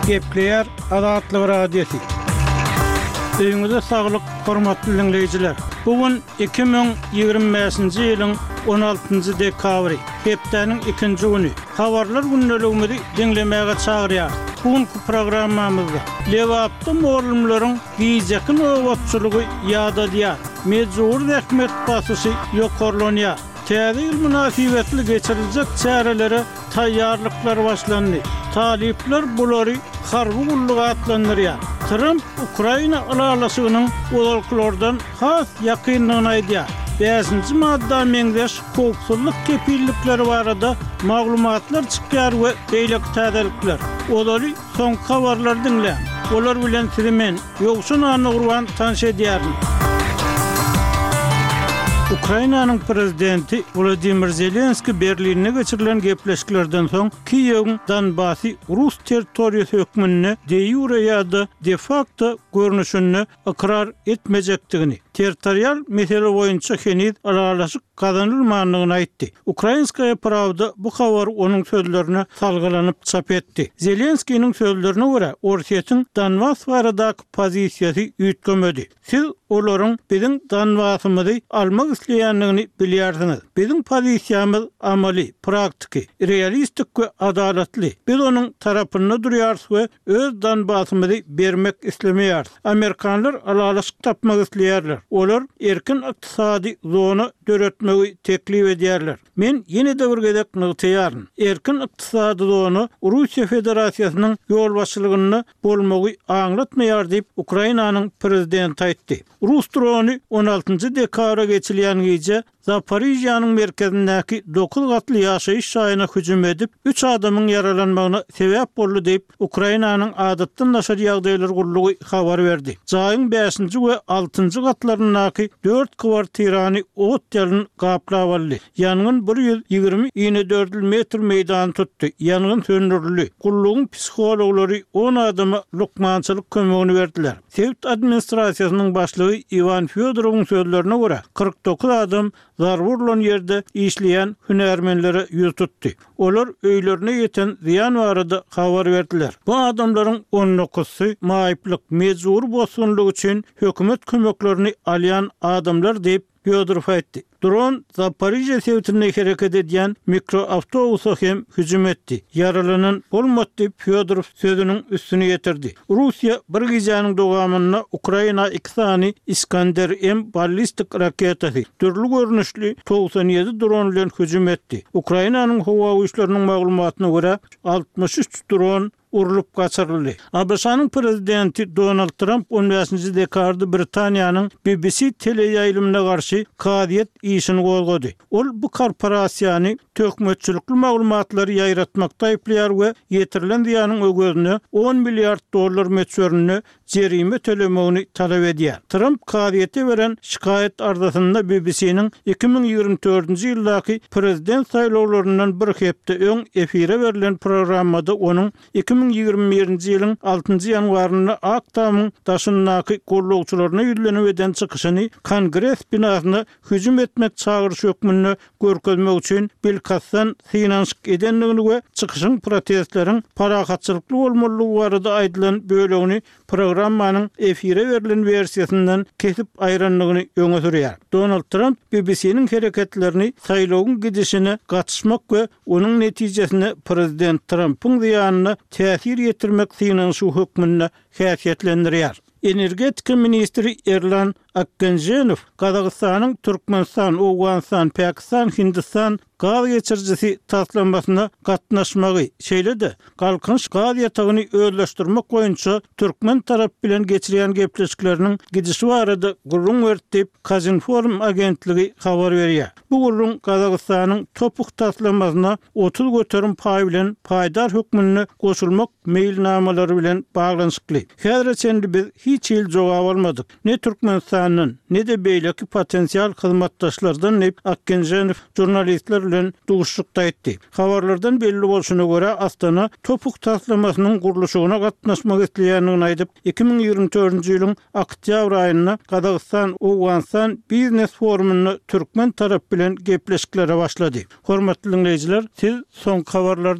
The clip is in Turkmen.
Gepleyer Adatlyk radiosi. Öňüňizde saglyk, hormatly dinleýijiler. Bugün 2025-nji ýylyň 16-njy dekabry, hepdeniň 2-nji güni. Habarlar günneligini dinlemäge çagyrýar. Bugünkü programmamyzda lewapda morlumlaryň giýjekyn owatçylygy ýada edýär. Mejbur rehmet basysy ýokarlanýar. Täze ýyl münasibetli geçiriljek çärelere taýýarlyklar başlandy. Talipler bulary harby gulluga atlandyrýar. Trump Ukraina alalasıgynyň oluklardan has ýakynlygyny aýdýar. 5-nji madda meňdeş köpçülik kepillikleri barada maglumatlar çykýar we beýlek täzelikler. Olary soňky habarlar dinle. Olar bilen sizimen ýoksun any urwan tanış edýärin. Ukrainanyň prezidenti Volodymyr Zelenski Berlinne geçirilen gepleşiklerden soň Kiýewiň Donbassy Rus territoriýasy hökmüne de jure ýa-da de facto görnüşini ikrar etmejekdigini, territorial mesele boýunça henüz aralaşyk kazanylmagyny aýtdy. Ukrainskaya Pravda bu habar onuň sözlerine salgylanyp çap etdi. Zelenskiň sözlerine görä, Orsiýatyň Donbass baradaky pozisiýasy ýetgemedi. Siz olaryň biziň Donbassymyzy almak isleýänligini bilýärsiňiz. Biziň pozisiýamyz amaly, praktiki, realistik we adalatly. Biz onuň tarapynda durýarys we öz Donbassymyzy bermek islemeýär. Amerikanlar alalaşyk tapmak isleýärler. Olar erkin ykdysady zona döretmegi teklip edýärler. Men ýene de bir gezek nygtaýaryn. Erkin ykdysady zona Russiýa Federasiýasynyň ýol başçylygyny bolmagy aňlatmaýar diýip Ukrainanyň prezidenti aýtdy. Rus drony 16-njy dekabra geçirilýän gece Zaporizhýanyň merkezindäki 9 gatly ýaşaýyş şaýyna hüjüm edip 3 adamyň yaralanmagyna sebäp boldy diýip Ukrainanyň adatdan naşar ýagdaýlar gurulugy habar berdi. Jaýyň 5-nji we 6-njy gatlaryndaky 4 kwartirany ot ýalyn gaplap aldy. Ýangyn 124 metr meýdan tutdy. Ýangyn söndürildi. Gurulugyň psixologlary 10 adama lukmançylyk kömegini berdiler. Sowet administrasiýasynyň başlygy Ivan Fyodorowyň sözlerine görä 49 adam zarurlan ýerde işleýän hünermenlere ýüz tutdy. Olar öýlerine ýeten ziýan barada habar berdiler. Bu adamlaryň 19-sy maýyplyk mejbur bolsunlygy üçin hökümet kömeklerini alýan adamlar diýip Fyodorov aýtdy. Dron Zaporizhýa sewtine hereket edýän mikroawtobusa hem hüjüm etdi. Yaralanan bolmady diýip Fyodorov sözüniň üstüne ýetirdi. Russiýa bir gijanyň dowamyna Ukraina 2 sany Iskander M ballistik raketasy türlü görnüşli 97 dron bilen hüjüm etdi. Ukrainanyň howa güýçleriniň maglumatyna görä 63 dron urulup kaçırıldı. ABŞ'nın prezidenti Donald Trump 15-nji dekabrda Britaniýanyň BBC teleýaýlymyna garşy kadyet işini golgady. Ol bu korporasiýany tökmetçilikli maglumatlary ýaýratmakda aýplaýar we ýetirilen ziýanyň ögözüne 10 milliard dollar meçörüne jerime tölemegini talap edýär. Trump kadyete beren şikaýet ardasynda BBC'niň 2024-nji ýyldaky prezident saýlawlaryndan bir hepde öň efire berilen programmada onuň 2021-nji ýylyň 6-njy ýanwaryna Aktamyň daşyndaky gollugçylaryna ýüzlenip eden çykyşyny Kongres binasyna hüjüm etmek çağırış hökmüne görkezmek üçin bilkassan finansyk edenligini we çykyşyň protestlerin parahatçylykly bolmalygy barada aýdylan bölegini programmanyň efire berilen versiýasyndan kesip aýranlygyny öňe sürýär. Donald Trump BBC'niň hereketlerini saýlawyň gidişine gatnaşmak we onuň netijesini prezident Trump'yň ziýanyna täsir ýetirmek finansyk hökmüne häsiýetlendirýär. Energetika ministri Erlan Akgenjenow, Kazakstanyň Türkmenistan, Owganistan, Pakistan, Hindistan gaz geçirjisi taslanmasyna gatnaşmagy şeýledi. Galkynç gaz ýatagyny özleşdirmek boýunça Türkmen tarap bilen geçirýän gepleşikleriniň gidişi barada gurrun berdi, Kazinform agentligi habar berýär. Bu gurrun Kazakstanyň topuk taslanmasyna 30 göterim paý bilen paýdar hökmüne goşulmak meýilnamalary bilen baglanyşykly. Häzirçe biz hiç ýyl jogap almadyk. Ne Türkmenistanyň ne de beýleki potensial hyzmatdaşlardan ne Akgenjenow jurnalistler bilen duguşlukda etdi. Habarlardan belli bolşuna görä Astana topuk taslamasynyň guruluşyna gatnaşmak isleýänligini aýdyp 2024-nji ýylyň oktyabr aýynda Kazakstan Owganistan biznes forumuny Türkmen tarap bilen gepleşiklere başlady. Hormatly dinleýijiler, siz soňky habarlar